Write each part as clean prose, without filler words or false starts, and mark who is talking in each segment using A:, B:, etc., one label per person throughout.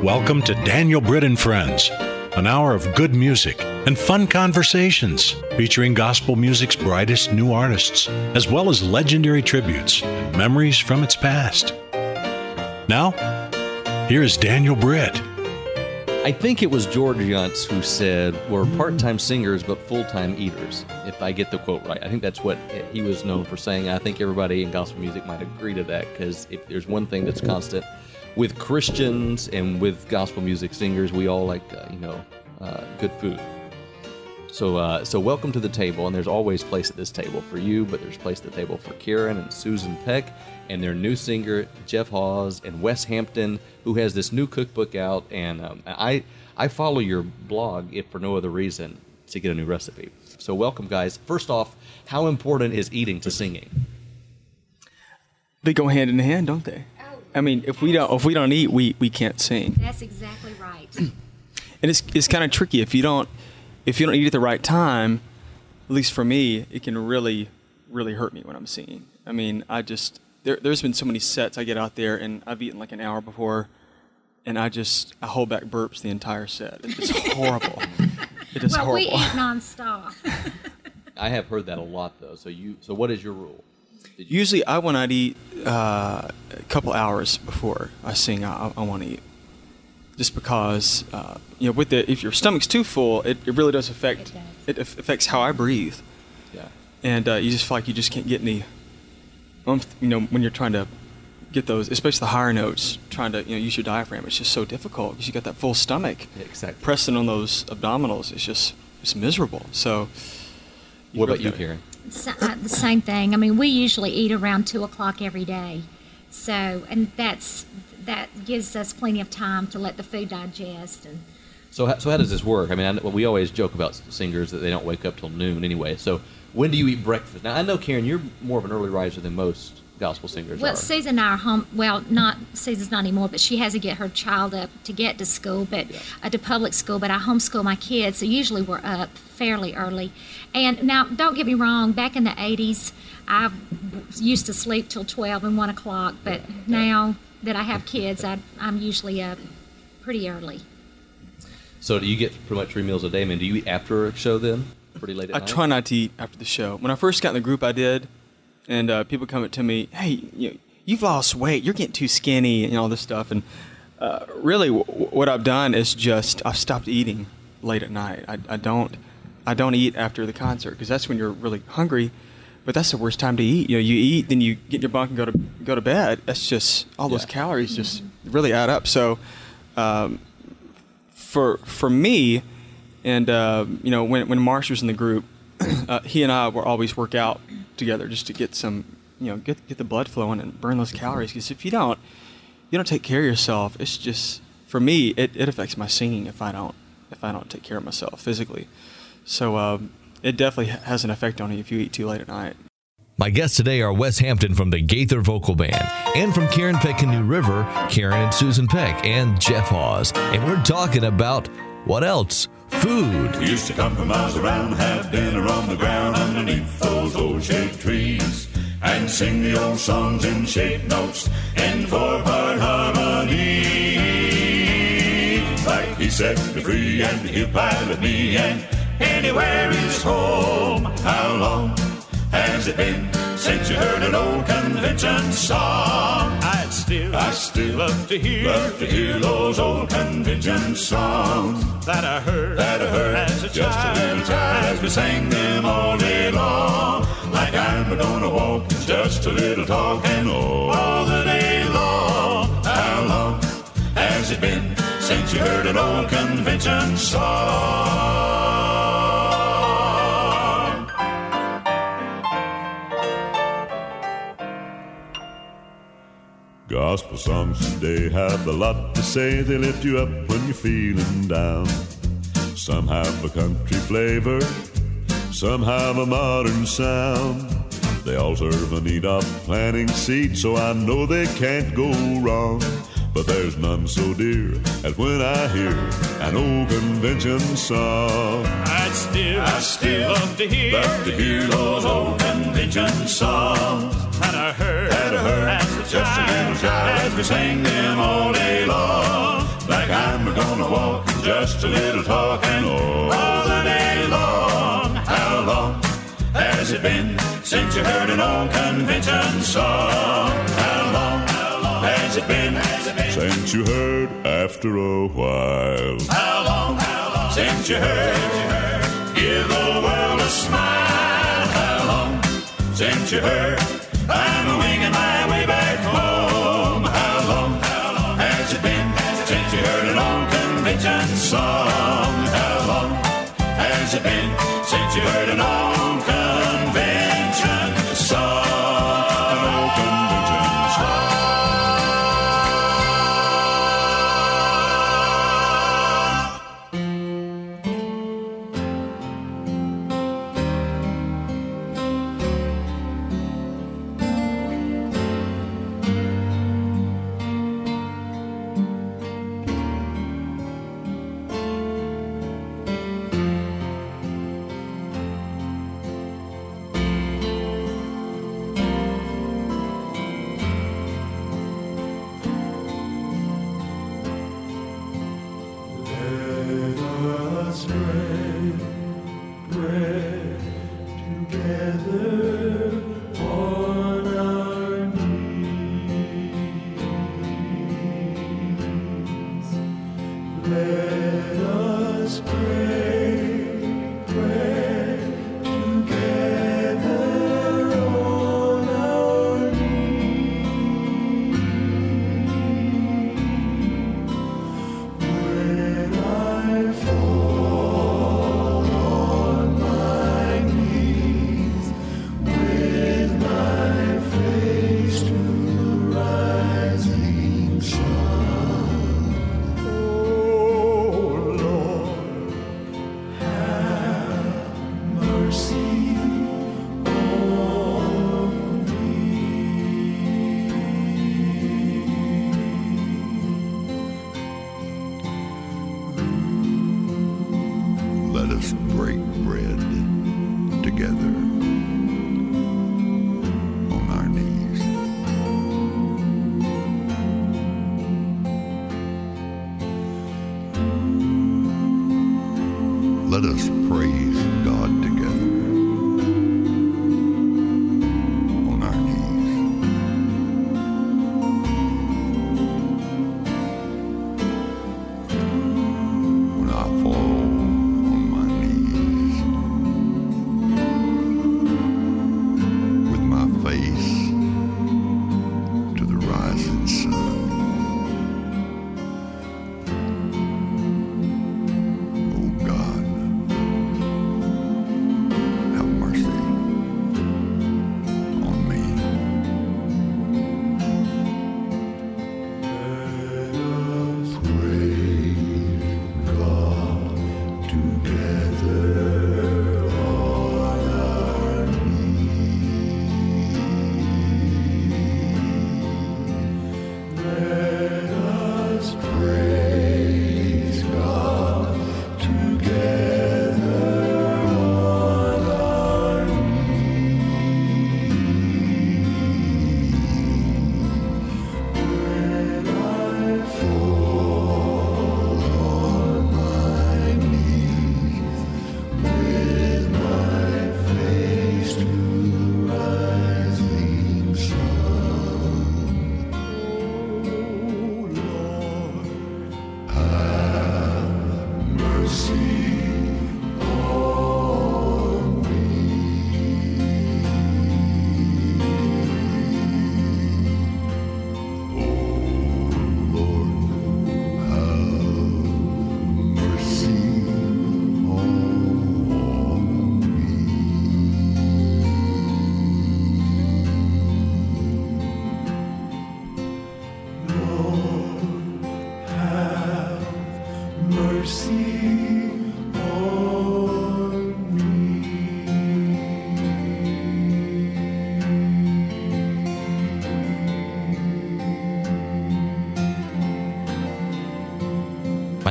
A: Welcome to Daniel Britt and Friends, an hour of good music and fun conversations featuring gospel music's brightest new artists, as well as legendary tributes and memories from its past. Now, here is Daniel Britt.
B: I think it was George Yunts who said, we're part-time singers but full-time eaters, if I get the quote right. I think that's what he was known for saying. I think everybody in gospel music might agree to that, because if there's one thing that's constant with Christians and with gospel music singers, we all like, good food. So welcome to the table, and there's always place at this table for you, but there's place at the table for Karen and Susan Peck and their new singer, Jeff Hawes, and Wes Hampton, who has this new cookbook out, and I follow your blog, if for no other reason, to get a new recipe. So welcome, guys. First off, how important is eating to singing?
C: They go hand in hand, don't they? I mean, if we don't eat, we can't sing.
D: That's exactly right.
C: And it's kind of tricky if you don't eat at the right time. At least for me, it can really hurt me when I'm singing. I mean, there's been so many sets I get out there and I've eaten like an hour before, and I hold back burps the entire set. It's just horrible. It is horrible.
D: We eat nonstop.
B: I have heard that a lot, though. So what is your rule?
C: Usually, when I eat a couple hours before I sing, I want to eat, just because if your stomach's too full, it really does affect. It affects how I breathe.
B: Yeah.
C: And you just feel like you just can't get any. When you're trying to get those, especially the higher notes, trying to use your diaphragm, it's just so difficult because you got that full stomach.
B: Yeah, exactly.
C: Pressing on those abdominals, it's miserable. So.
B: What about you, Karen?
D: The same thing. I mean, we usually eat around 2 o'clock every day. So, and that gives us plenty of time to let the food digest. And
B: So how does this work? I mean, we always joke about singers that they don't wake up till noon anyway. So when do you eat breakfast? Now, I know, Karen, you're more of an early riser than most gospel singers are.
D: Well, Susan and I are home. Well, Susan's not anymore, but she has to get her child up to get to school, to public school. But I homeschool my kids, so usually we're up fairly early. And now, don't get me wrong. Back in the 80s, I used to sleep till 12 and 1 o'clock. But now that I have kids, I'm usually up pretty early.
B: So do you get pretty much 3 meals a day? I mean, do you eat after a show then? Pretty late at night?
C: I try not to eat after the show. When I first got in the group, I did. And people come up to me, hey, you've lost weight. You're getting too skinny and all this stuff. And really, what I've done is I've stopped eating late at night. I don't eat after the concert because that's when you're really hungry. But that's the worst time to eat. You eat, then you get in your bunk and go to bed. That's just all those calories just really add up. So for me, and when Marsh was in the group, he and I would always work out together just to get some, get the blood flowing and burn those calories. Because if you don't take care of yourself, it's just, for me, it affects my singing if I don't take care of myself physically. So it definitely has an effect on you if you eat too late at night.
E: My guests today are Wes Hampton from the Gaither Vocal Band, and from Karen Peck and New River, Karen and Susan Peck, and Jeff Hawes. And we're talking about what else? Food.
F: We used to come from miles around, have dinner on the ground underneath those old shade trees, and sing the old songs in shade notes in 4-part harmony. Like he set me free and he'll pilot me, and anywhere is home. How long has it been since you heard an old convention song? I still love to hear those old convention songs that I heard as a just child. A little child as we sang them all day long. Like I'm gonna walk, just a little talk, and all the day long. How long has it been since you heard an old convention song? Gospel songs today have a lot to say. They lift you up when you're feeling down. Some have a country flavor, some have a modern sound. They all serve a need of planting seed, so I know they can't go wrong. But there's none so dear as when I hear an old convention song. I still love to hear those old convention songs that I heard as a just a little child as we sang them all day long. Like I a walk, just a little talking all the day long. How long has it been since you heard an old convention song? How long has it been since you heard after a while? How long since you heard give the world a smile? How long since you heard I'm winging my way back home? How long has it been since you heard an old convention song? How long has it been since you heard an old convention song? An old convention song.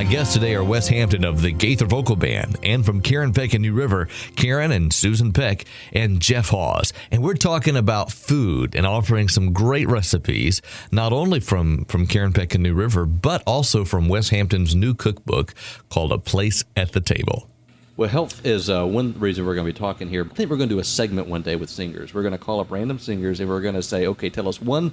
E: My guests today are Wes Hampton of the Gaither Vocal Band, and from Karen Peck in New River, Karen and Susan Peck, and Jeff Hawes. And we're talking about food and offering some great recipes, not only from Karen Peck in New River, but also from Wes Hampton's new cookbook called A Place at the Table.
B: Well, health is one reason we're going to be talking here. I think we're going to do a segment one day with singers. We're going to call up random singers, and we're going to say, okay, tell us one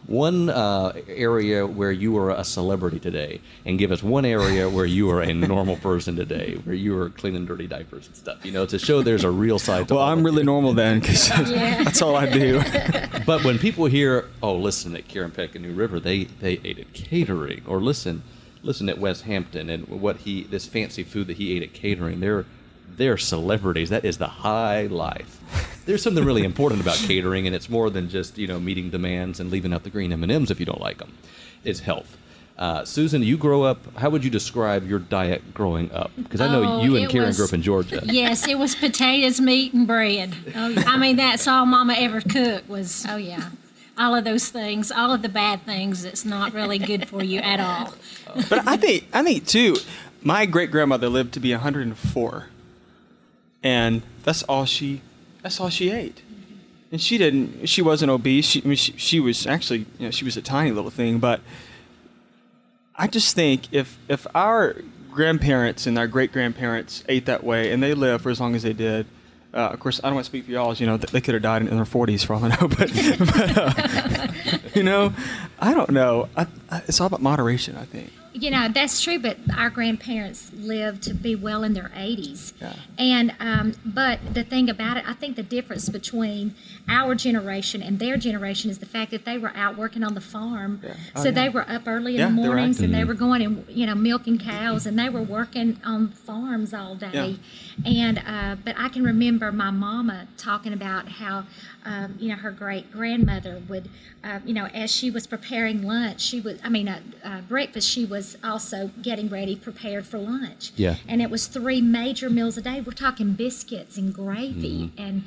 B: area where you are a celebrity today, and give us one area where you are a normal person today, where you are cleaning dirty diapers and stuff, to show there's a real side to
C: Well, I'm really normal then, because that's all I do.
B: But when people hear, oh, listen, at Karen Peck in New River, they ate at catering, or listen at Wes Hampton and this fancy food that he ate at catering, they're celebrities. That is the high life. There's something really important about catering, and it's more than just meeting demands and leaving out the green M&Ms if you don't like them. It's health. Susan, you grow up. How would you describe your diet growing up? Because I know you and Karen grew up in Georgia.
G: Yes, it was potatoes, meat, and bread. I mean, that's all Mama ever cooked was.
D: Oh yeah.
G: All of those things, all of the bad things. That's not really good for you at all.
C: But I think too, my great grandmother lived to be 104, and that's all she ate. And she wasn't obese. She was actually, she was a tiny little thing. But I just think if our grandparents and our great grandparents ate that way, and they lived for as long as they did. Of course, I don't want to speak for y'all. They could have died in their 40s for all I know. But I don't know. It's all about moderation, I think.
D: That's true, but our grandparents lived to be well in their 80s.
C: Yeah.
D: And but the thing about it, I think the difference between our generation and their generation is the fact that they were out working on the farm.
C: Yeah.
D: So they were up early in the mornings, and they were going and milking cows, and they were working on farms all day. Yeah. And but I can remember my mama talking about how her great grandmother would as she was preparing lunch, breakfast, she was also getting ready, prepared for lunch.
B: Yeah.
D: And it was 3 major meals a day. We're talking biscuits and gravy and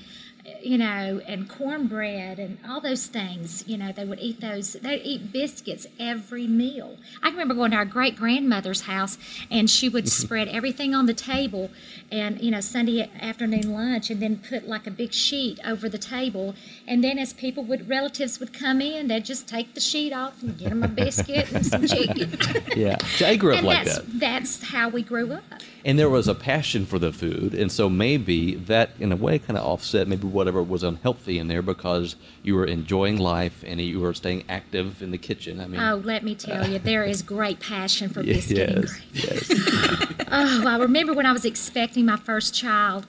D: and cornbread and all those things. They would eat those. They'd eat biscuits every meal. I can remember going to our great grandmother's house, and she would spread everything on the table, and Sunday afternoon lunch, and then put like a big sheet over the table. And then as relatives would come in, they'd just take the sheet off and get them a biscuit and some chicken.
B: Yeah, so I grew up like that.
D: That's how we grew up.
B: And there was a passion for the food, and so maybe that, in a way, kind of offset maybe whatever was unhealthy in there, because you were enjoying life and you were staying active in the kitchen.
D: Let me tell you, there is great passion for biscuit and gravy.
B: Yes.
D: I remember when I was expecting my first child,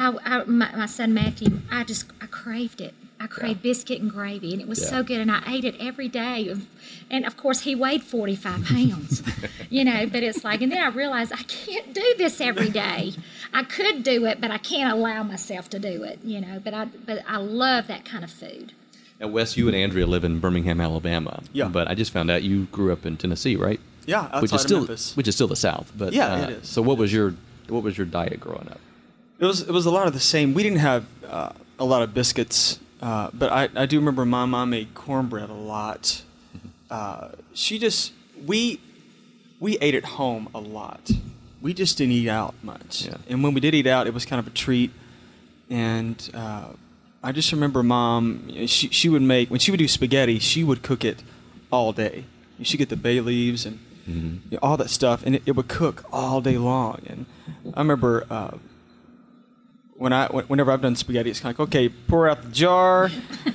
D: my son Matthew, I craved it. I craved biscuit and gravy, and it was so good, and I ate it every day. And of course, he weighed 45 pounds, but it's like, and then I realized I can't do this every day. I could do it, but I can't allow myself to do it, but I love that kind of food.
B: Now, Wes, you and Andrea live in Birmingham, Alabama.
C: Yeah.
B: But I just found out you grew up in Tennessee, right?
C: Yeah, outside of Memphis.
B: Which is still the South. But
C: it is.
B: So what was your diet growing up? It
C: was a lot of the same. We didn't have a lot of biscuits. But I do remember my mom made cornbread a lot. We ate at home a lot. We just didn't eat out much. Yeah. And when we did eat out, it was kind of a treat. And I just remember Mom, she would make, when she would do spaghetti, she would cook it all day. She'd get the bay leaves and all that stuff, and it would cook all day long. And I remember whenever I've done spaghetti, it's kind of like, okay, pour out the jar,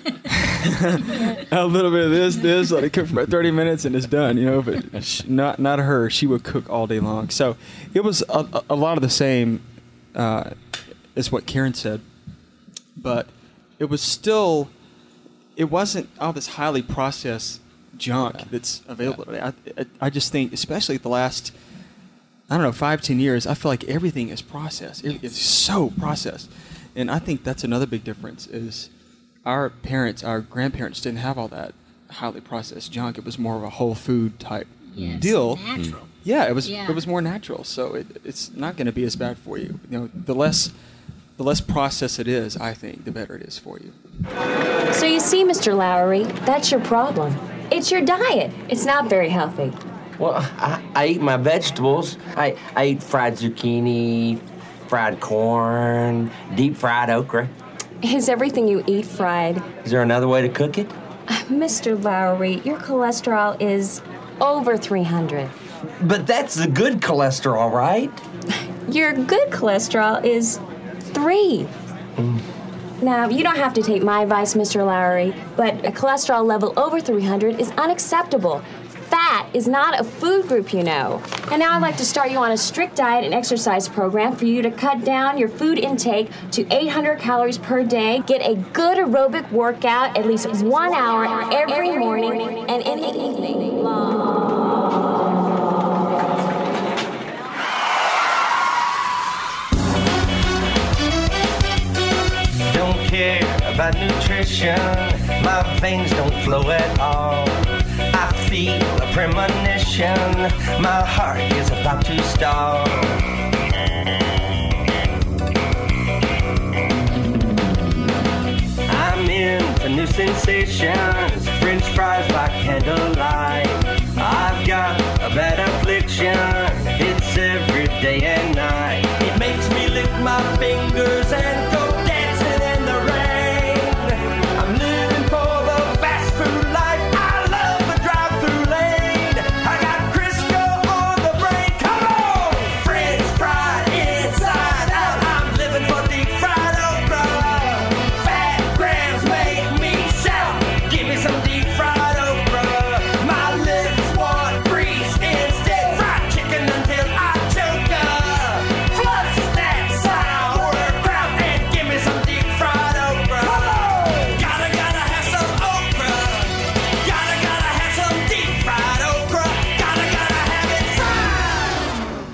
C: a little bit of this, let it cook for about 30 minutes, and it's done, But not her. She would cook all day long. So it was a lot of the same as what Karen said, but it wasn't all this highly processed junk that's available today. I just think, especially the last, 5-10 years, I feel like everything is processed. It's so processed. And I think that's another big difference is our grandparents didn't have all that highly processed junk. It was more of a whole food type deal.
G: Natural.
C: Yeah, it was more natural. So it's not going to be as bad for you. The less processed it is, I think, the better it is for you.
H: So you see, Mr. Lowery, that's your problem. It's your diet. It's not very healthy. Well, I eat my vegetables. I eat fried zucchini, fried corn, deep fried okra.
I: Is everything you eat fried?
H: Is there another way to cook it?
I: Mr. Lowry, your cholesterol is over 300.
H: But that's the good cholesterol, right?
I: Your good cholesterol is 3. Now, you don't have to take my advice, Mr. Lowry, but a cholesterol level over 300 is unacceptable. Fat is not a food group, you know. And now I'd like to start you on a strict diet and exercise program for you to cut down your food intake to 800 calories per day, get a good aerobic workout at least 1 hour every morning and in the evening.
H: Don't care about nutrition. My veins don't flow at all. I feel a premonition. My heart is about to stall. I'm in for new sensations. French fries by candlelight. I've got a bad affliction. It's every day and night. It makes me lick my fingers and go dancing in the rain. I'm living for the fast food life. I love the drive-through lane. I got Crisco on the brain. Come on! French fried inside out. I'm living for deep fried okra. Fat grams make me shout. Give me some deep fried okra. My lips want grease instead. Fried chicken until I choke up. Flush that sauerkraut and give me some deep fried okra. Gotta have some okra. Gotta have some deep fried okra. Gotta have it fried.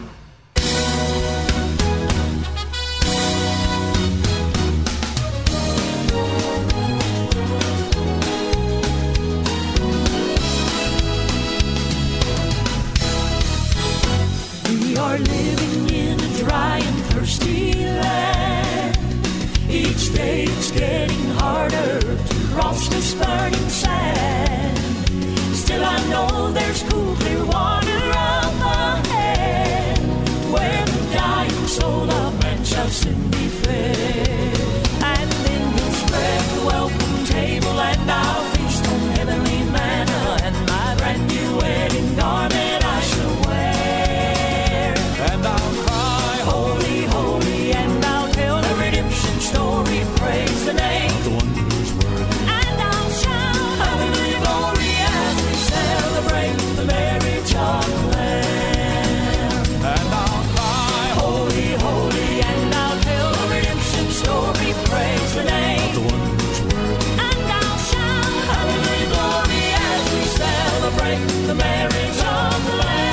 J: We are living in a dry and thirsty land. Each day it's getting harder to cross this burning sand. Still I know there's cool, clear water up ahead, where the dying soul of man shall soon be fed. And then we'll spread the welcome table and I'll feast on heavenly manna, and my brand new wedding garment I shall wear. And I'll cry, holy, holy, and I'll tell the redemption story, praise the name of the one who's worthy. And I'll shout, hallelujah, glory, as we celebrate the marriage of the Lamb. And I'll cry, holy, holy, and I'll tell the redemption story, praise the name of the one who's worthy. And I'll shout, hallelujah, glory, as we celebrate the marriage of the Lamb.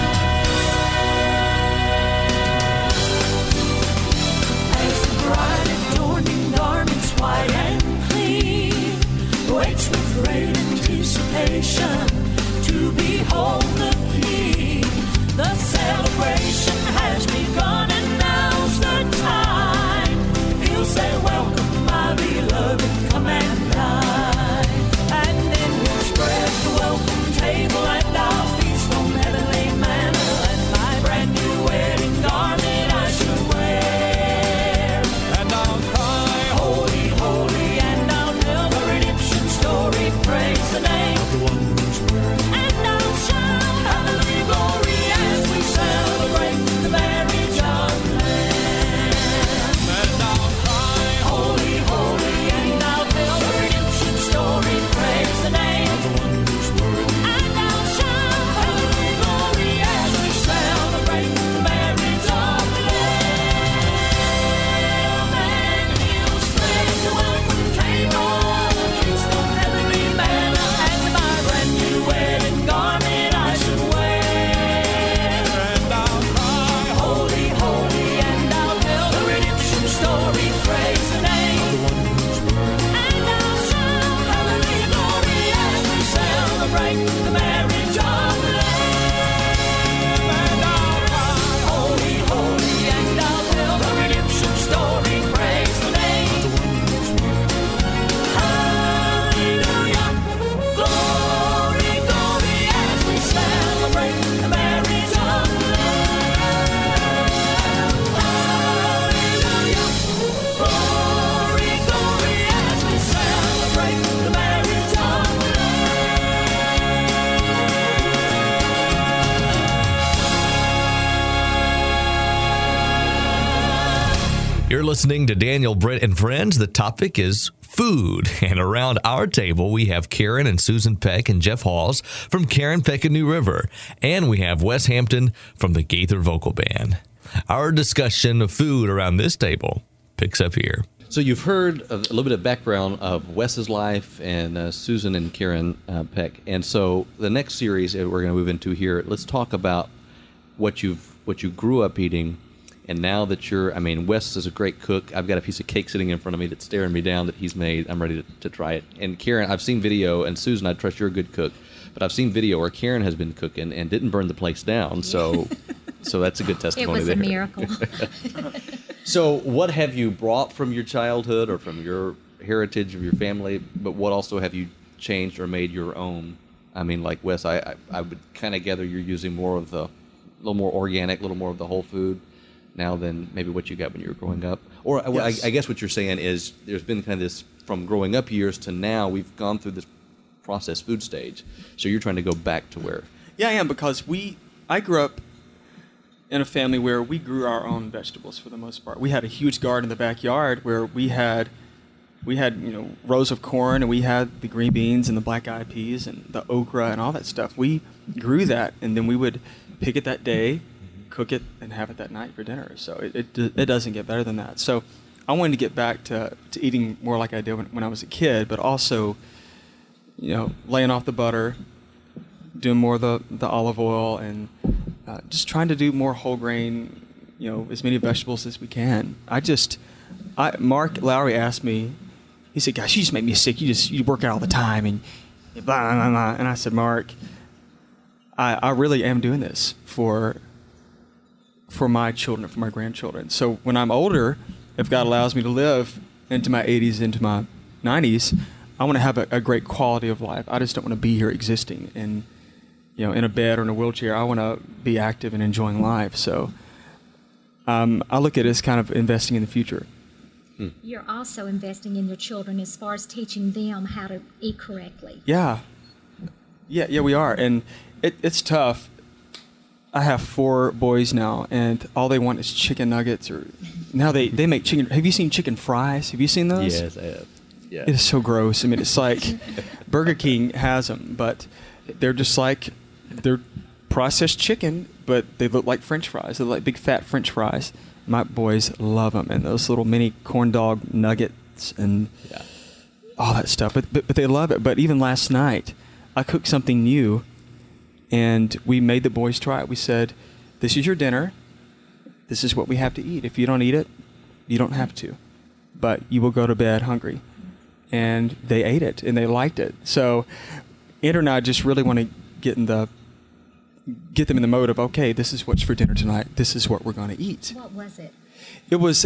J: As the bride adorned in garments white and clean waits with great anticipation to behold the King. The celebration has begun and now's the time. He'll say, welcome my beloved, come and dine. And then we'll spread the welcome table and I'll feast on heavenly manna, and my brand new wedding garment I shall wear. And I'll cry, holy, holy, and I'll tell the redemption story, praise the name of the one who's worthy. And I'll shout, hallelujah, glory, as we celebrate the marriage of
E: listening to Daniel, Britt, and Friends. The topic is food. And around our table, we have Karen and Susan Peck and Jeff Hawes from Karen Peck and New River. And we have Wes Hampton from the Gaither Vocal Band. Our discussion of food around this table picks up here.
B: So you've heard a little bit of background of Wes's life and Susan and Karen Peck. And so the next series that we're going to move into here, let's talk about what you grew up eating. And now that Wes is a great cook. I've got a piece of cake sitting in front of me that's staring me down that he's made. I'm ready to try it. And Karen, I've seen video, and Susan, I trust you're a good cook, but I've seen video where Karen has been cooking and didn't burn the place down. So that's a good testimony there.
D: It was a miracle.
B: So what have you brought from your childhood or from your heritage of your family, but what also have you changed or made your own? I mean, like Wes, I would kind of gather you're using more of a little more organic, a little more of the whole food now than maybe what you got when you were growing up. Or yes. I guess what you're saying is there's been kind of this, from growing up years to now, we've gone through this processed food stage. So you're trying to go back to where?
C: Yeah, I am, because I grew up in a family where we grew our own vegetables for the most part. We had a huge garden in the backyard where we had rows of corn, and we had the green beans and the black-eyed peas and the okra and all that stuff. We grew that, and then we would pick it that day, cook it, and have it that night for dinner. So it doesn't get better than that. So I wanted to get back to eating more like I did when I was a kid, but also, laying off the butter, doing more of the olive oil, and just trying to do more whole grain, as many vegetables as we can. Mark Lowry asked me, he said, "Gosh, you just make me sick. You work out all the time," and blah, blah, blah. And I said, "Mark, I really am doing this for my children, for my grandchildren. So when I'm older, if God allows me to live into my 80s, into my 90s, I want to have a great quality of life. I just don't want to be here existing in a bed or in a wheelchair. I want to be active and enjoying life." So I look at it as kind of investing in the future.
D: You're also investing in your children as far as teaching them how to eat correctly.
C: Yeah, we are. And it's tough. I have 4 boys now, and all they want is chicken nuggets. Or now they make chicken. Have you seen chicken fries? Have you seen those?
B: Yes, I have. Yeah.
C: It is so gross. I mean, it's like Burger King has them, but they're just like, they're processed chicken, but they look like French fries. They look like big fat French fries. My boys love them, and those little mini corn dog nuggets and all that stuff. But they love it. But even last night, I cooked something new, and we made the boys try it. We said, "This is your dinner. This is what we have to eat. If you don't eat it, you don't have to. But you will go to bed hungry." And they ate it, and they liked it. So Andrew and I just really want to get them in the mode of, okay, this is what's for dinner tonight. This is what we're going to eat.
D: What was it?
C: It was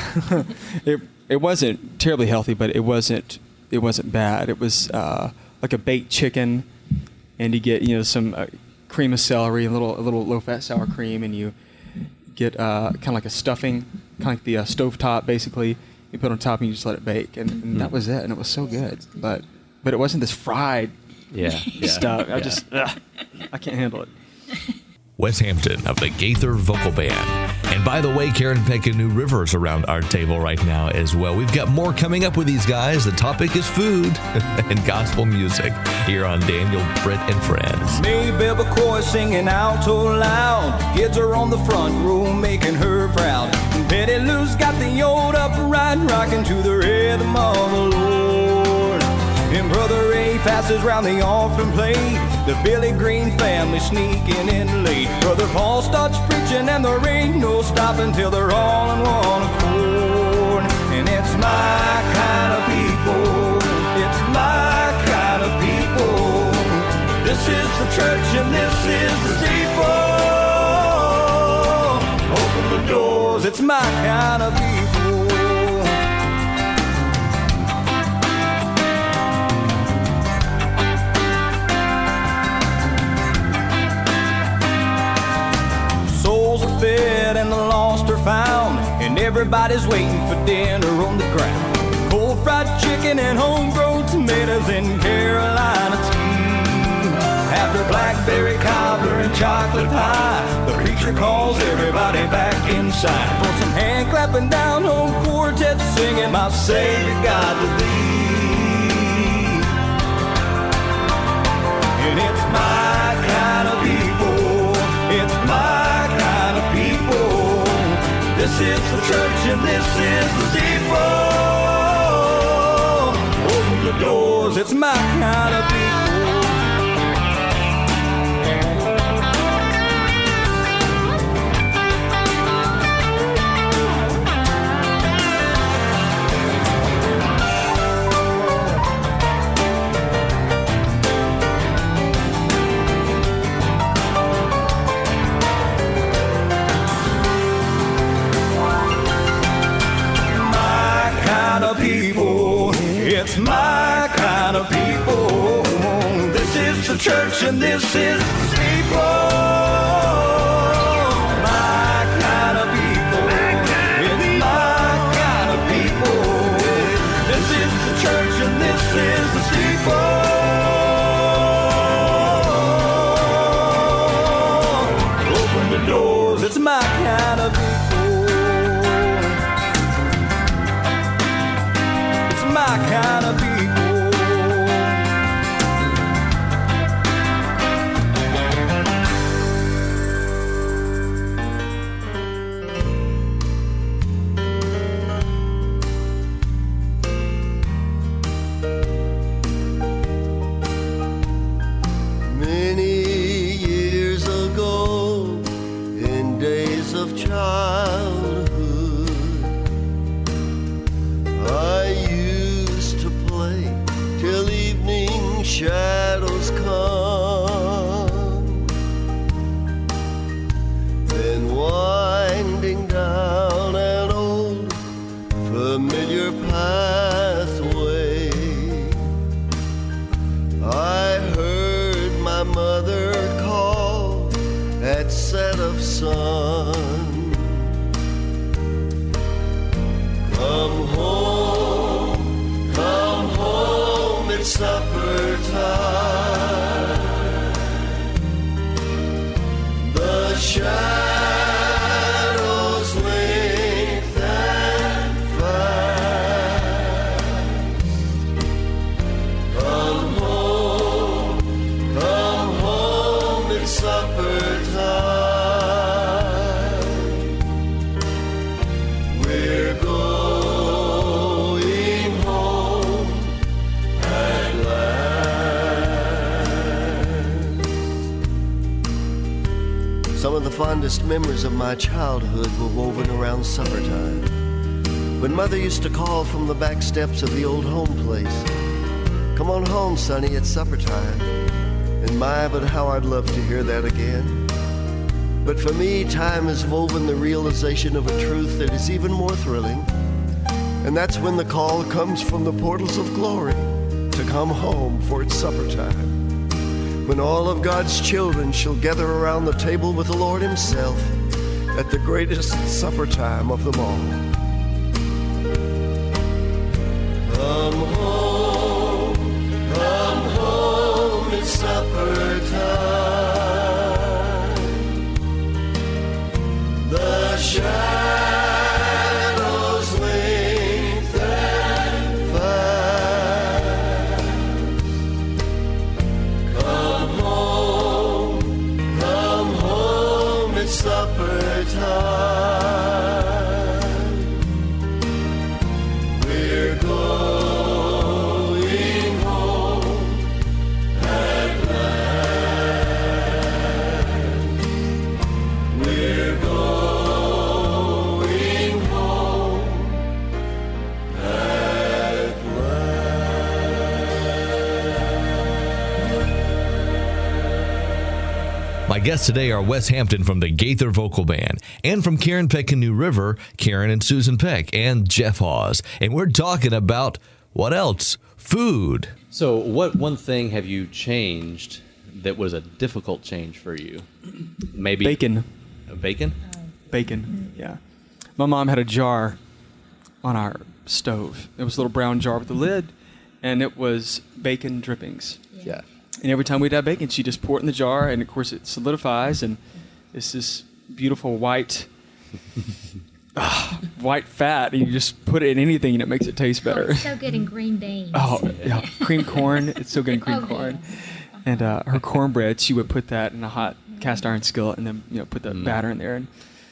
C: it wasn't terribly healthy, but it wasn't bad. It was like a baked chicken, and you get some cream of celery, and a little low-fat sour cream, and you get kind of like a stuffing, kind of like the stovetop, basically. You put it on top, and you just let it bake, and that was it, and it was so good. But it wasn't this fried stuff. I can't handle it.
E: Wes Hampton of the Gaither Vocal Band. And by the way, Karen Peck and New River is around our table right now as well. We've got more coming up with these guys. The topic is food and gospel music here on Daniel, Britt, and Friends.
H: Maybelle McCoy singing alto loud. Kids are on the front row making her proud. And Betty Lou's got the old upright rocking to the rhythm of the Lord. And Brother Ray passes round the offering plate. The Billy Green family sneaking in late. Brother Paul starts preaching and there ain't no stopping till they're all in one accord. And it's my kind of people. It's my kind of people. This is the church and this is the steeple. Open the doors, it's my kind of people. Fed and the lost are found, and everybody's waiting for dinner on the ground. Cold fried chicken and homegrown tomatoes and Carolina tea. After blackberry cobbler and chocolate pie, the preacher calls everybody back inside for some hand clapping down home court singing my Savior God to thee. And it's my kind of people, it's my kind of people. This is the church and this is the steeple. Open the doors, it's my kind of people. It's my kind of people. This is the church and this is the steeple. My kind of people. It's my kind of people. This is the church and this is the steeple. Open the doors. It's my kind of people. My kind of people.
K: Many years ago, in days of childhood, till evening shadows come, then winding down an old familiar pathway, I heard my mother call at set of sun, come home, come home, it's supper time. The shadows lengthen fast. Come home, it's supper time. We're going home at last. Some of the fondest memories of my childhood were woven around supper time, when Mother used to call from the back steps of the old home place, "Come on home, sonny, it's supper time." And my, but how I'd love to hear that again. But for me, time has woven the realization of a truth that is even more thrilling. And that's when the call comes from the portals of glory to come home, for it's supper time. When all of God's children shall gather around the table with the Lord himself at the greatest supper time of them all. Come home, it's supper time. The shadows lengthen fast. Come home, it's supper time. We're going home at last. We're going home at last.
E: My guests today are Wes Hampton from the Gaither Vocal Band, and from Karen Peck in New River, Karen and Susan Peck, and Jeff Hawes. And we're talking about, what else? Food.
B: So what one thing have you changed that was a difficult change for you? Maybe
C: Bacon.
B: Bacon?
C: Bacon, yeah. My mom had a jar on our stove. It was a little brown jar with a lid, and it was bacon drippings.
B: Yeah.
C: And every time we'd have bacon, she'd just pour it in the jar, and of course it solidifies, and it's this beautiful white white fat, and you just put it in anything, and it makes it taste better.
D: It's so good in green beans.
C: Oh, yeah, cream corn. It's so good in cream
D: Oh,
C: corn.
D: yes.
C: And her cornbread, she would put that in a hot cast iron skillet, and then put the batter in there. And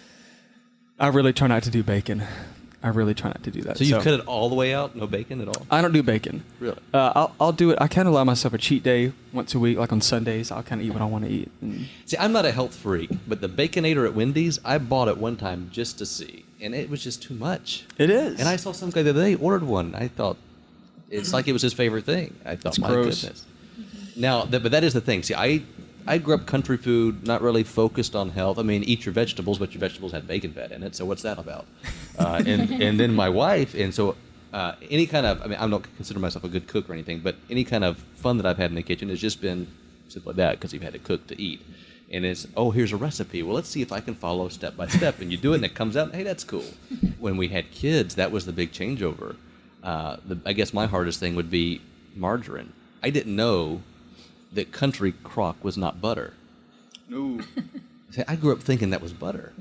C: I really try not to do bacon. I really try not to do that.
B: So you cut it all the way out? No bacon at all?
C: I don't do bacon.
B: Really?
C: I'll do it. I kind of allow myself a cheat day once a week, like on Sundays. I'll kind of eat what I want to eat.
B: See, I'm not a health freak, but the Baconator at Wendy's, I bought it one time just to see, and it was just too much.
C: It is.
B: And I saw some guy the other day ordered one. I thought it's like it was his favorite thing. I thought,
C: It's
B: my
C: gross.
B: goodness. Now, but that is the thing. See, I grew up country food, not really focused on health. I mean, eat your vegetables, but your vegetables had bacon fat in it. So what's that about? And then my wife, and so any kind of, I mean, I don't consider myself a good cook or anything, but any kind of fun that I've had in the kitchen has just been simply that, because you've had to cook to eat. And it's, here's a recipe. Well, let's see if I can follow step by step. And you do it, and it comes out, hey, that's cool. When we had kids, that was the big changeover. I guess my hardest thing would be margarine. I didn't know that country crock was not butter.
C: No.
B: See, I grew up thinking that was butter.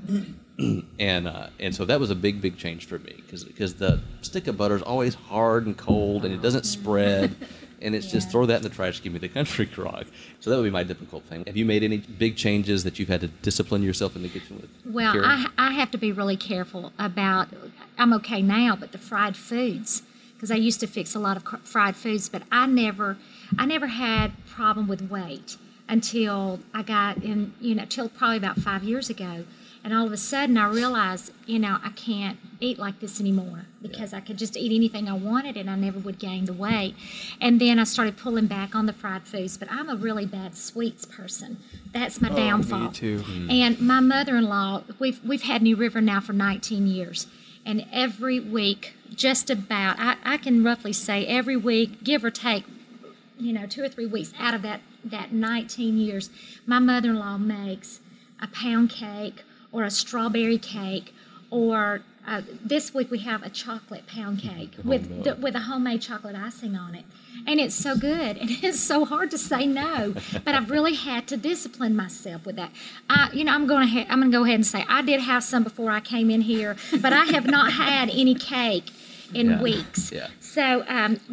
B: And so that was a big change for me, because the stick of butter is always hard and cold, and it doesn't spread, and it's just throw that in the trash, give me the country crock. So that would be my difficult thing. Have you made any big changes that you've had to discipline yourself in the kitchen with?
D: Well,
B: Karen?
D: I have to be really careful about, I'm okay now, but the fried foods, because I used to fix a lot of fried foods, but I never had problem with weight until I got in, till probably about 5 years ago. And all of a sudden I realized, I can't eat like this anymore, because I could just eat anything I wanted and I never would gain the weight. And then I started pulling back on the fried foods, but I'm a really bad sweets person. That's my downfall.
C: Me too.
D: And my mother-in-law, we've had New River now for 19 years. And every week, just about, I can roughly say every week, give or take, 2 or 3 weeks out of that 19 years, my mother-in-law makes a pound cake or a strawberry cake, or this week we have a chocolate pound cake with a homemade chocolate icing on it. And it's so good, and it's so hard to say no, but I've really had to discipline myself with that. I'm going to go ahead and say I did have some before I came in here, but I have not had any cake in weeks. Yeah. So,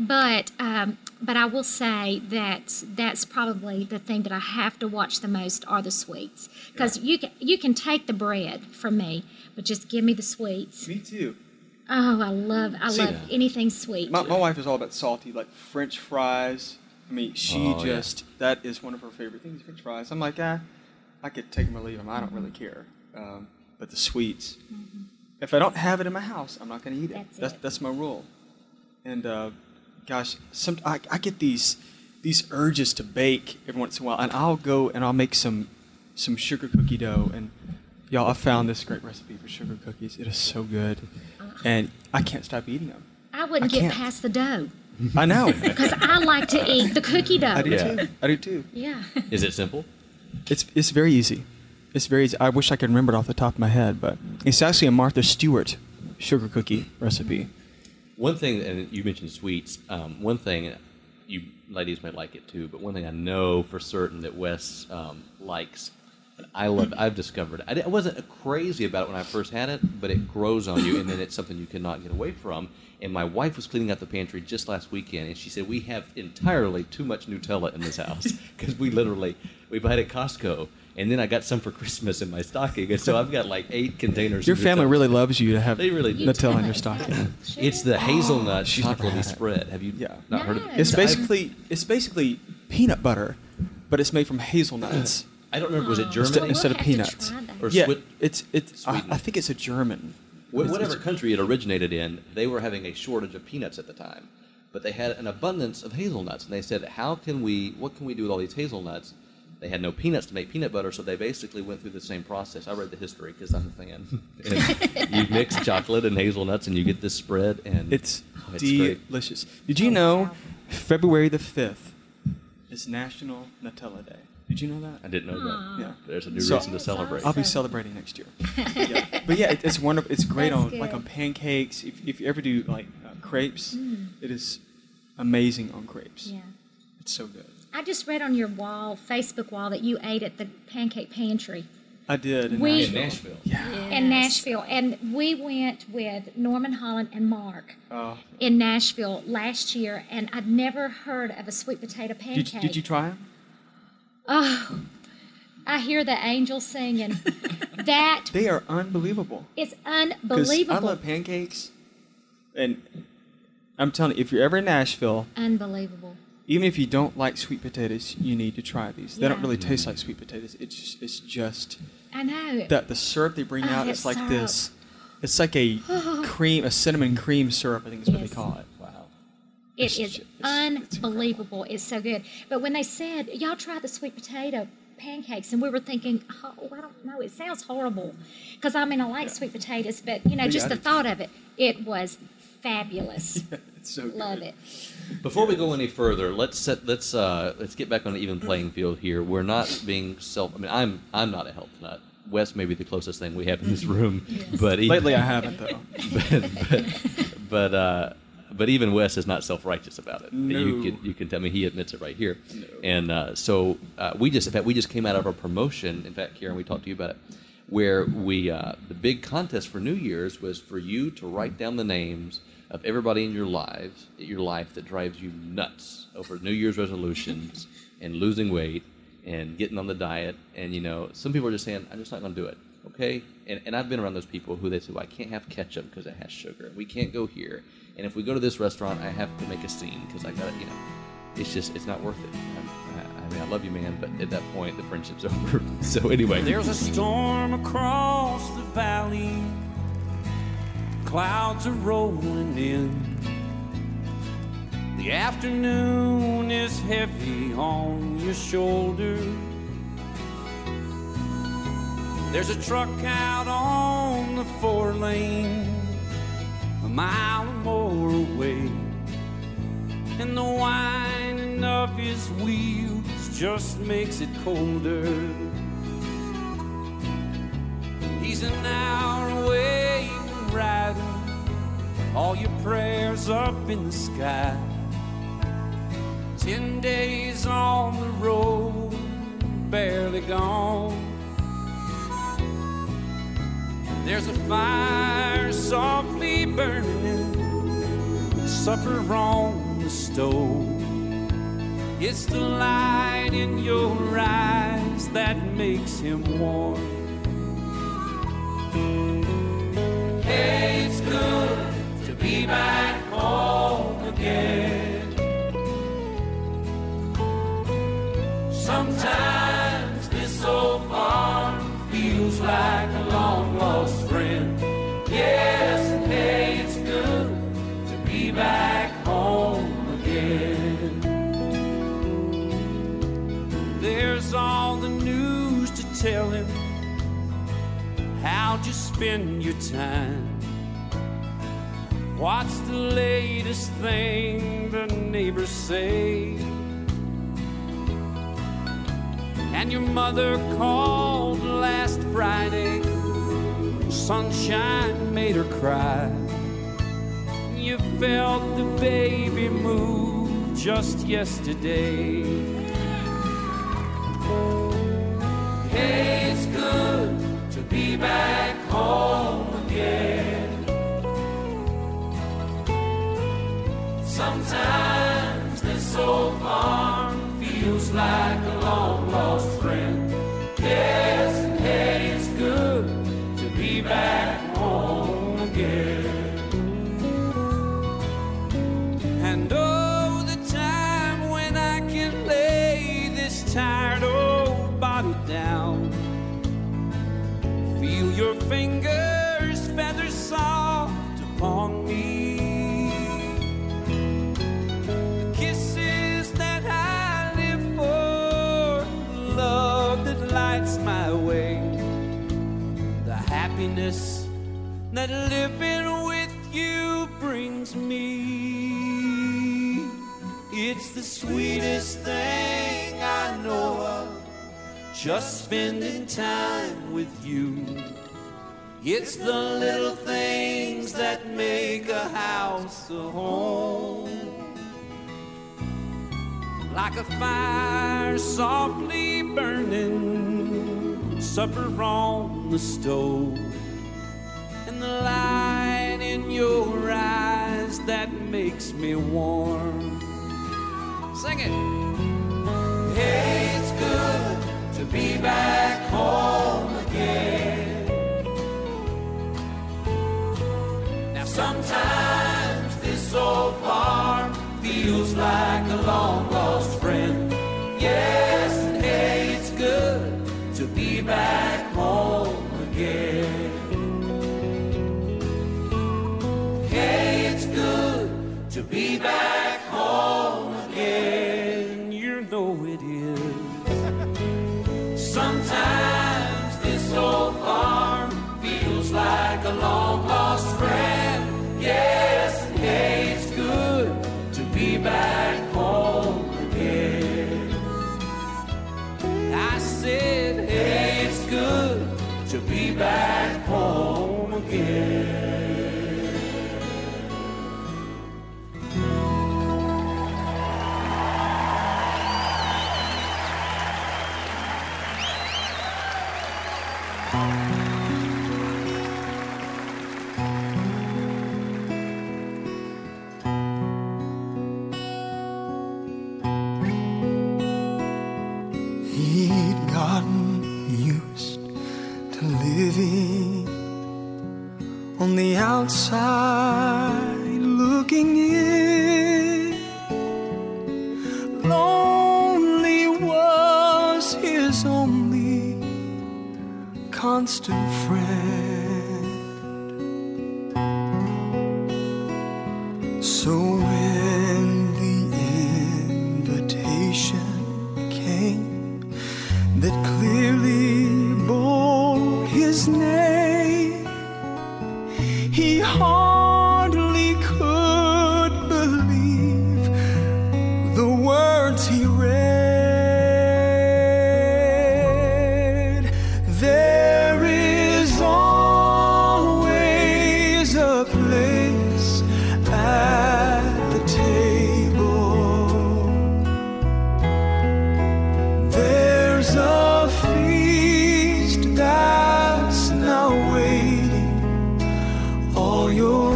D: but I will say that that's probably the thing that I have to watch the most are the sweets, because you can take the bread from me, but just give me the sweets.
C: Me too.
D: Oh, I love anything sweet.
C: My wife is all about salty, like French fries. I mean, that is one of her favorite things, French fries. I'm like, I could take them or leave them. I don't really care. But the sweets, if I don't have it in my house, I'm not going to eat it. That's my rule. And gosh, I get these urges to bake every once in a while, and I'll go and I'll make some sugar cookie dough. And y'all, I found this great recipe for sugar cookies. It is so good, and I can't stop eating them.
D: I wouldn't get past the dough.
C: I know.
D: Because I like to eat the cookie dough.
C: I do too.
D: Yeah.
B: Is it simple?
C: It's very easy. It's very easy. I wish I could remember it off the top of my head, but it's actually a Martha Stewart sugar cookie recipe.
B: One thing, and you mentioned sweets, one thing, you ladies might like it too, but one thing I know for certain that Wes likes, and I've discovered, I wasn't crazy about it when I first had it, but it grows on you, and then it's something you cannot get away from. And my wife was cleaning out the pantry just last weekend, and she said, we have entirely too much Nutella in this house, because we bought it at Costco. And then I got some for Christmas in my stocking, and so I've got like 8 containers.
C: Your family really loves you to have
B: really do.
C: Nutella in your stocking.
B: It's the hazelnut chocolatey spread. Have you not heard of it?
C: It's basically peanut butter, but it's made from hazelnuts.
B: I don't remember. Was it German
C: instead of peanuts?
B: Or
C: I think it's a German.
B: Whatever country it originated in, they were having a shortage of peanuts at the time, but they had an abundance of hazelnuts, and they said, what can we do with all these hazelnuts? They had no peanuts to make peanut butter, so they basically went through the same process. I read the history because I'm a fan. And you mix chocolate and hazelnuts, and you get this spread, and
C: it's delicious. Great. Did you know February the 5th is National Nutella Day? Did you know that?
B: I didn't know that.
C: Yeah.
B: There's a new reason to celebrate.
C: I'll be celebrating next year. But yeah, it's wonderful. It's great on pancakes. If you ever do crepes, it is amazing on crepes.
D: Yeah.
C: It's so good.
D: I just read on your Facebook wall that you ate at the Pancake Pantry.
C: I did. In
D: We-
C: Nashville.
D: in Nashville, and we went with Norman Holland and Mark
C: Oh.
D: in Nashville last year, and I'd never heard of a sweet potato pancake.
C: Did you try them?
D: Oh, I hear the angels singing. That
C: They are unbelievable.
D: is
C: 'Cause I
D: unbelievable.
C: love pancakes, and I'm telling you, if you're ever in Nashville,
D: Unbelievable.
C: even if you don't like sweet potatoes, you need to try these. They don't
D: Yeah.
C: really taste like sweet potatoes. It's just
D: I know.
C: the syrup they bring
D: Oh,
C: out.
D: that
C: It's like
D: syrup.
C: this. It's like a cinnamon cream syrup. I think is what
D: Yes.
C: they call it. Wow.
D: It
C: It's
D: is
C: ju-
D: unbelievable. It's so good. But when they said, y'all try the sweet potato pancakes, and we were thinking, oh, I don't know, it sounds horrible. Because, I mean, I like sweet potatoes, but, you know,
C: Yeah,
D: just
C: I
D: the
C: do
D: thought of it, it was fabulous.
C: It's so good.
D: Love it.
B: Before we go any further, let's get back on an even playing field here. We're not being I mean, I'm not a health nut. Wes may be the closest thing we have in this room, but
C: Lately, I haven't though.
B: but even Wes is not self-righteous about it.
C: No.
B: You can tell me he admits it right here. And so we just came out of our promotion. In fact, Karen, we talked to you about it, where we the big contest for New Year's was for you to write down the names of everybody in your life that drives you nuts over New Year's resolutions and losing weight and getting on the diet. And you know, some people are just saying, I'm just not going to do it. Okay, and I've been around those people who they say, well, I can't have ketchup because it has sugar. We can't go here. And if we go to this restaurant, I have to make a scene because I got to, you know, it's not worth it. I mean, I love you, man, but at that point, the friendship's over. So anyway.
J: There's a storm across the valley. Clouds are rolling in. The afternoon is heavy on your shoulder. There's a truck out on the 4-lane, a mile or more away, and the whining of his wheels just makes it colder. He's an hour away from riding all your prayers up in the sky. 10 days on the road, barely gone. There's a fire softly burning, supper on the stove. It's the light in your eyes that makes him warm. Hey, it's good to be back home again. Sometimes this old farm feels like a long-lost friend. Yes, and hey, it's good to be back home again. There's all the news to tell him. How'd you spend your time? What's the latest thing the neighbors say? And your mother called last Friday. Sunshine made her cry. You felt the baby move just yesterday. Hey, it's good to be back home again. Sometimes this old farm feels like a long-lost friend. Yes, and hey, it's good to be back home again. And oh, the time when I can lay this tired old body down, feel your fingers, feathers soft upon me. Kisses that I live for, love that lights my way, the happiness that living with you brings me. It's the sweetest thing I know of, just spending time with you. It's the little things that make a house a home. Like a fire softly burning, supper on the stove, and the light in your eyes that makes me warm. Sing it. Hey, it's good to be back home again. Now sometimes this old farm feels like a long lost friend. Yes, and hey, it's good to be back home again. Hey, it's good to be back home again. You know it is. Sometimes this old farm feels like a long lost friend. Yes, and hey, it's good to be back home again. I said, hey, it's good to be back home again.
L: He'd gotten used to living on the outside looking in. Lonely was his only constant friend. So when the invitation came that clearly bore his name, he hardly could believe the words he read. There is always a place at the table. There's a feast that's now waiting, all your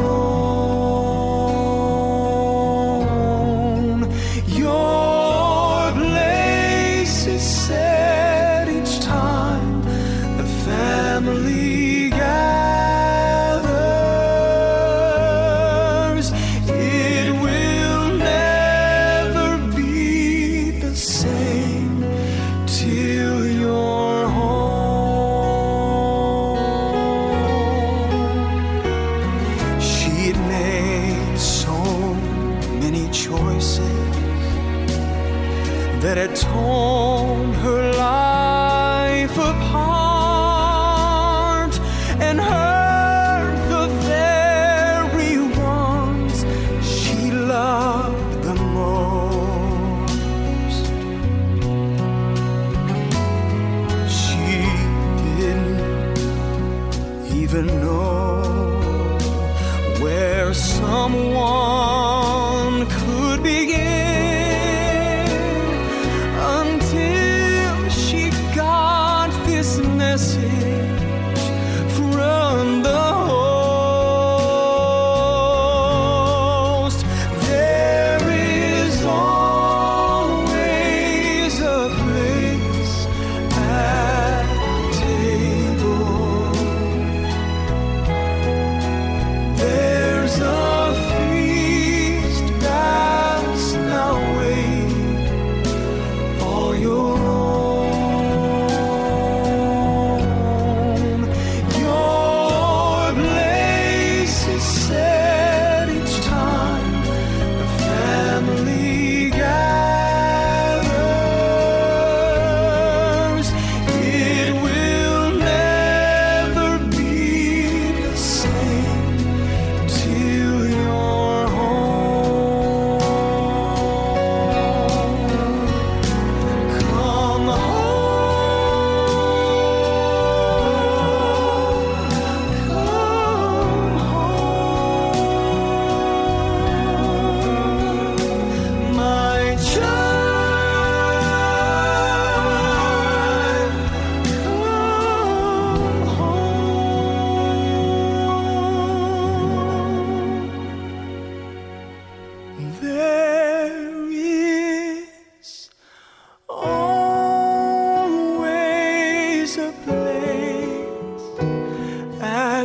L: own. Your place is set each time the family gathers. It will never be the same till you're home. She'd made so many choices that had torn her life apart and hurt the very ones she loved the most. She didn't even know where someone could begin until she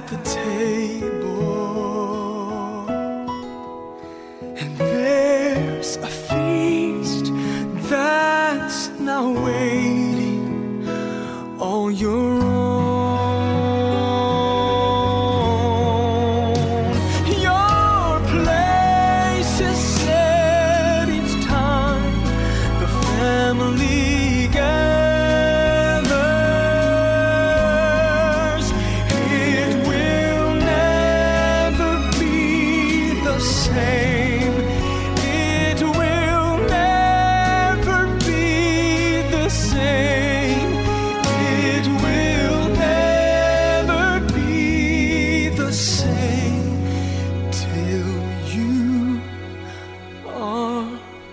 L: the table, and there's a feast that's now waiting on your own. Your place is set each time the family gathers. It will never be the same. It will never be the same. It will never be the same till you are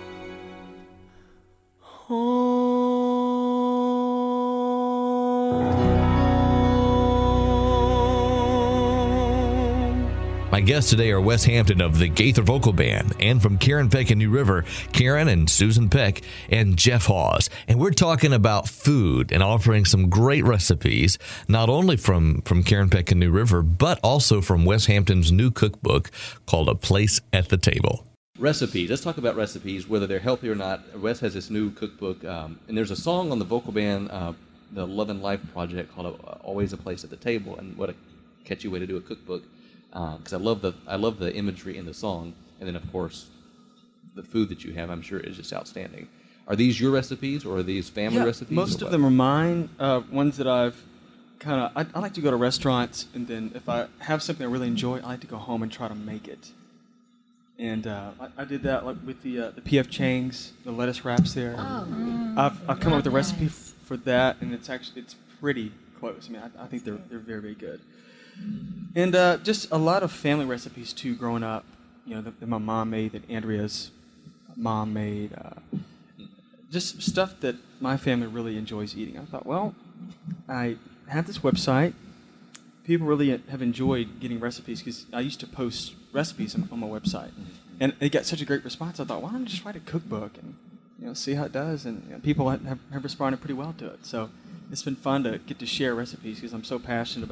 L: home.
E: My guests today are Wes Hampton of the Gaither Vocal Band, and from Karen Peck in New River, Karen and Susan Peck, and Jeff Hawes. And we're talking about food and offering some great recipes, not only from Karen Peck in New River, but also from Wes Hampton's new cookbook called A Place at the Table.
B: Recipes. Let's talk about recipes, whether they're healthy or not. Wes has this new cookbook, and there's a song on the vocal band, the Love and Life project, called "Always a Place at the Table." And what a catchy way to do a cookbook! Because I love the imagery in the song, and then of course the food that you have, I'm sure, is just outstanding. Are these your recipes, or are these family recipes?
C: Most of them are mine. Ones that I've I like to go to restaurants, and then if I have something I really enjoy, I like to go home and try to make it. And I did that with the P.F. Chang's, the lettuce wraps there. I've come up with a recipe for that, and it's pretty close. I mean, I think they're very, very good. And just a lot of family recipes too. Growing up, that my mom made, that Andrea's mom made, just stuff that my family really enjoys eating. I thought, well, I have this website. People really have enjoyed getting recipes because I used to post recipes on my website, and it got such a great response. I thought, why don't I just write a cookbook and see how it does? And people have responded pretty well to it. So it's been fun to get to share recipes because I'm so passionate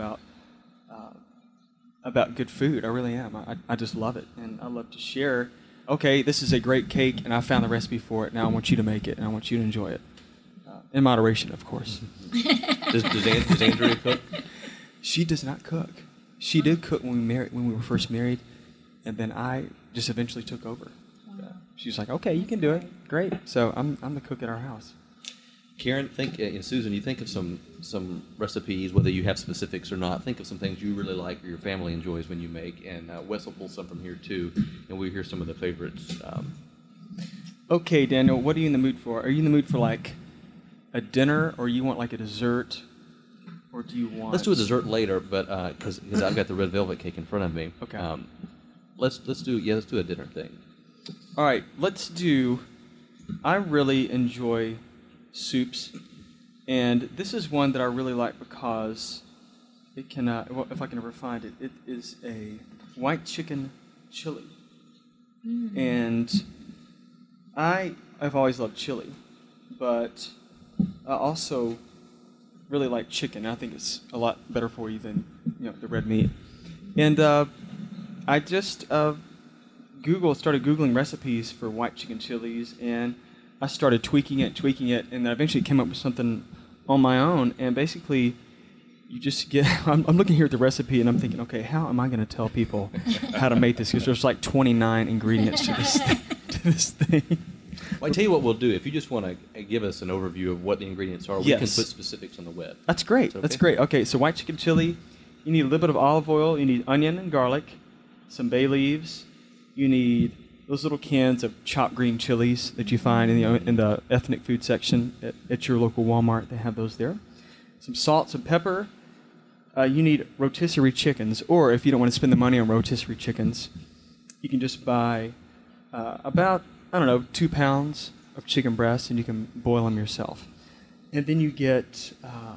C: about good food. I really am. I just love it, and I love to share. Okay, this is a great cake, and I found the recipe for it. Now I want you to make it, and I want you to enjoy it, in moderation, of course.
B: Does Andrea cook?
C: She does not cook. She did cook when we were first married, and then I just eventually took over. She was like, "Okay, you can do it. Great." So I'm the cook at our house.
B: Karen, Susan, you think of some recipes, whether you have specifics or not. Think of some things you really like or your family enjoys when you make, and Wes will pull some from here too, and we'll hear some of the favorites.
C: Okay, Daniel, what are you in the mood for? Are you in the mood for like a dinner, or you want like a dessert, or do you want?
B: Let's do a dessert later, but because I've got the red velvet cake in front of me.
C: Okay.
B: Let's do a dinner thing.
C: All right, let's do. I really enjoy soups, and this is one that I really like because it can, if I can ever find it, it is a white chicken chili. And I've always loved chili, but I also really like chicken. I think it's a lot better for you than the red meat. And I just started Googling recipes for white chicken chilies, and I started tweaking it, and I eventually came up with something on my own. And basically, you just get. I'm looking here at the recipe, and I'm thinking, okay, how am I going to tell people how to make this? Because there's like 29 ingredients to this thing.
B: Well, I tell you what we'll do. If you just want to give us an overview of what the ingredients are, we can put specifics on the web.
C: That's great.
B: Okay?
C: That's great. Okay, so white chicken chili, you need a little bit of olive oil. You need onion and garlic, some bay leaves. You need those little cans of chopped green chilies that you find in the ethnic food section at your local Walmart. They have those there. Some salt, some pepper. You need rotisserie chickens, or if you don't want to spend the money on rotisserie chickens, you can just buy about 2 pounds of chicken breasts, and you can boil them yourself. And then you get,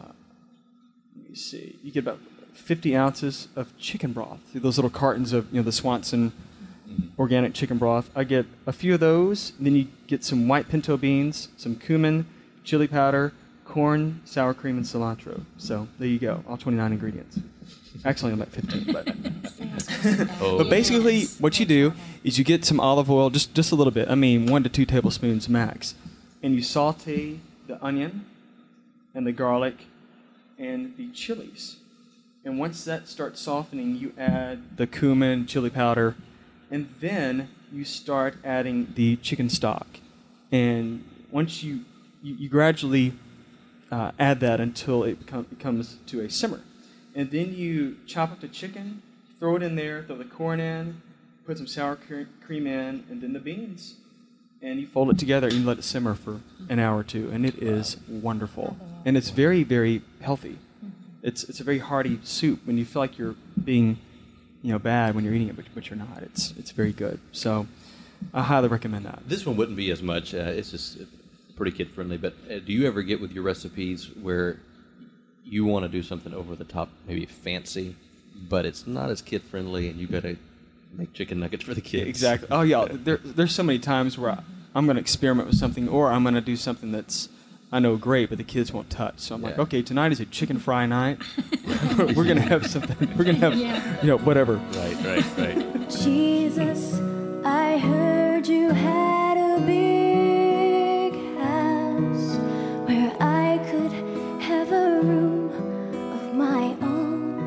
C: you get about 50 ounces of chicken broth. Those little cartons of the Swanson organic chicken broth. I get a few of those. Then you get some white pinto beans, some cumin, chili powder, corn, sour cream, and cilantro. So there you go, all 29 ingredients. Actually, I'm at 15. But basically, what you do is you get some olive oil, just a little bit. I mean, 1 to 2 tablespoons max, and you saute the onion and the garlic and the chilies. And once that starts softening, you add the cumin, chili powder, and then you start adding the chicken stock. And once you gradually add that until it comes to a simmer. And then you chop up the chicken, throw it in there, throw the corn in, put some sour cream in, and then the beans. And you fold it together and you let it simmer for an hour or two. And it is wonderful. And it's very, very healthy. It's a very hearty soup when you feel like you're being, bad when you're eating it, but you're not. It's very good. So I highly recommend that.
B: This one wouldn't be as much. It's just pretty kid-friendly. But do you ever get with your recipes where you want to do something over the top, maybe fancy, but it's not as kid-friendly, and you got to make chicken nuggets for the kids?
C: Exactly. Oh, yeah. There's so many times where I'm going to experiment with something, or I'm going to do something that's I know great, but the kids won't touch. So I'm like, okay, tonight is a chicken fry night. We're going to have something. We're going to have, whatever.
B: Right.
J: Jesus, I heard you had a big house where I could have a room of my own.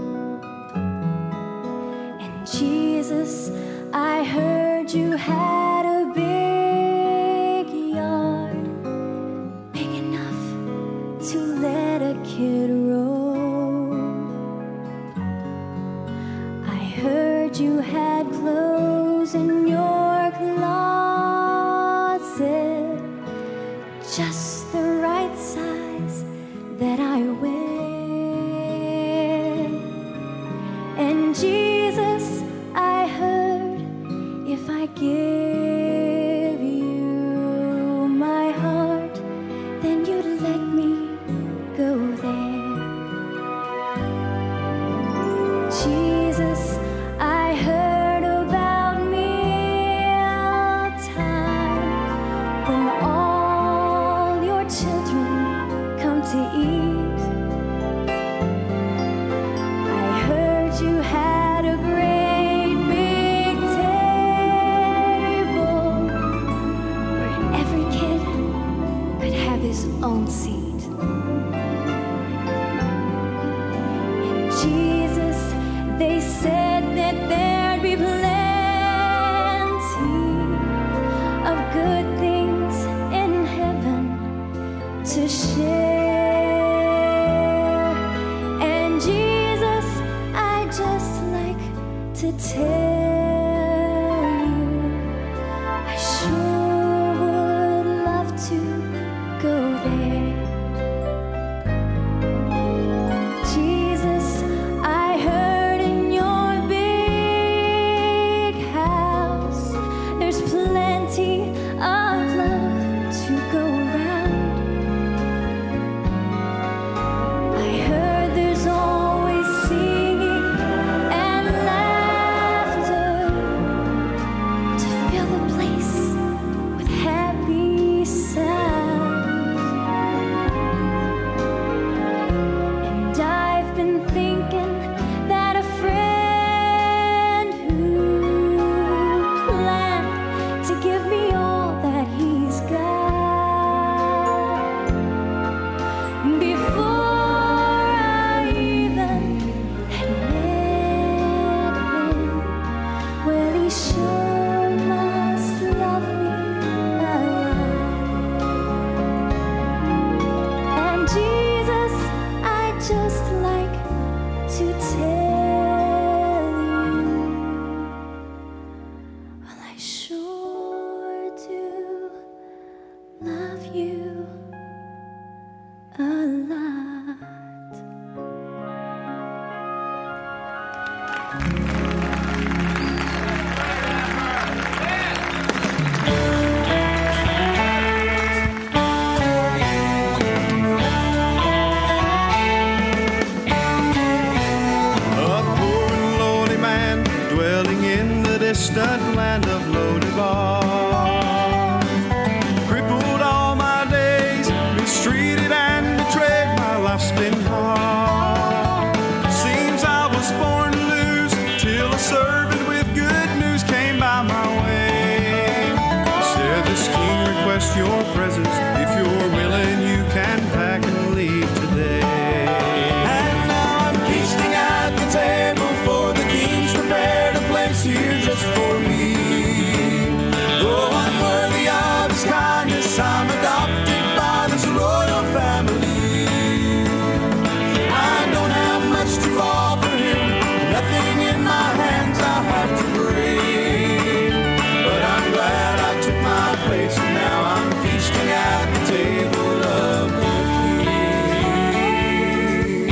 J: And Jesus, I heard you had a big yard, big enough to let a kid roam. I heard you had clothes in your closet, just the right size that I wear. And Jesus, I heard if I give you my heart, then you'd let me go there. Jesus, I heard about meal time when all your children come to eat. I heard you had a great big table where every kid could have his own seat. And Jesus, they said that there'd be plenty of good things in heaven to share. And Jesus, I just like to tell you, I sure would love to go there. Jesus, I heard in your big house there's plenty of love to go around. I heard there's always singing and laughter to fill the place with happy sounds. And I've been thinking that a friend who planned to give me all that he's got before I even had met him, well, he sure must love me a lot. And Jesus, I just like to tell you, well, I sure do love you a lot.
L: A poor and lowly man dwelling in the distant land of Lodebar. Crippled all my days, mistreated and betrayed my If you're willing, you can pack and leave today. And now I'm feasting at the table, for the King's prepared a place here just for me. Though unworthy of His kindness, I'm adopted by this royal family. I don't have much to offer Him, nothing in my hands I have to bring. But I'm glad I took my place, and now I'm feasting at the table of the King.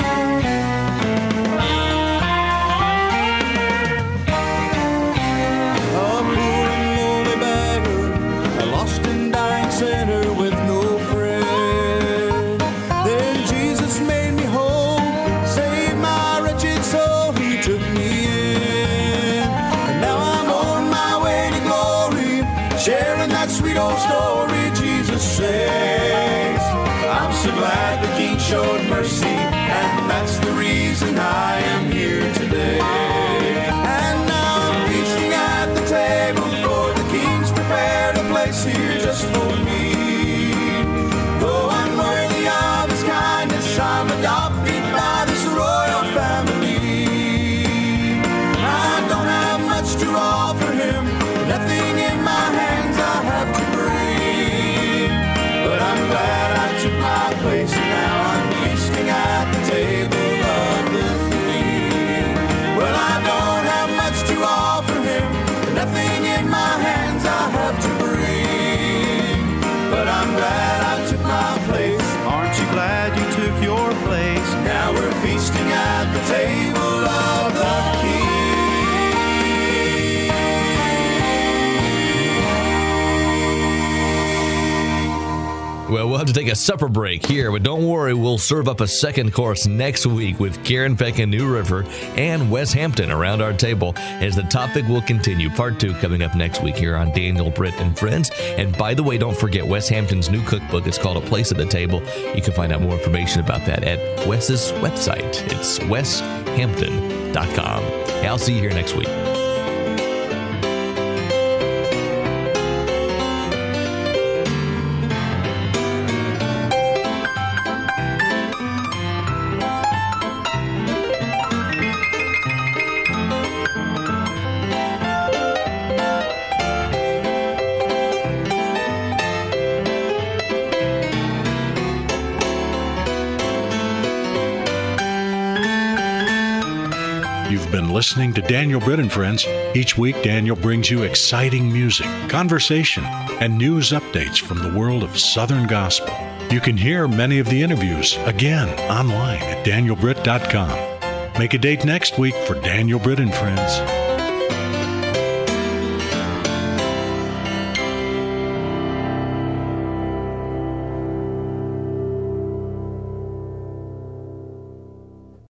L: A poor and lonely beggar, a lost and dying sinner with no friend. Then Jesus made me whole, saved my wretched soul, He took me in. And now I'm on my way to glory, sharing that sweet old story Jesus sings. I'm so glad the King showed mercy, and that's the reason I am here today. And now I'm feasting at the table, for the King's prepared a place here just for me. Though unworthy of His kindness, I'm adopted by this royal family. I don't have much to offer Him, nothing in my hands I have to bring. But I'm glad I took my place, and now I'm feasting at the table of the King. Well, I don't have much to offer Him, nothing in my hands I have to bring. But I'm glad I took my place. Aren't you glad you took your place? Now we're feasting at the table of the King.
E: Well, we'll have to take a supper break here, but don't worry, we'll serve up a second course next week with Karen Peck in New River and Wes Hampton around our table as the topic will continue. Part 2 coming up next week here on Daniel, Britt, and Friends. And by the way, don't forget Wes Hampton's new cookbook. It's called A Place at the Table. You can find out more information about that at Wes's website. It's weshampton.com. Hey, I'll see you here next week.
A: You've been listening to Daniel Britt and Friends. Each week, Daniel brings you exciting music, conversation, and news updates from the world of Southern Gospel. You can hear many of the interviews again online at danielbritt.com. Make a date next week for Daniel Britt and Friends.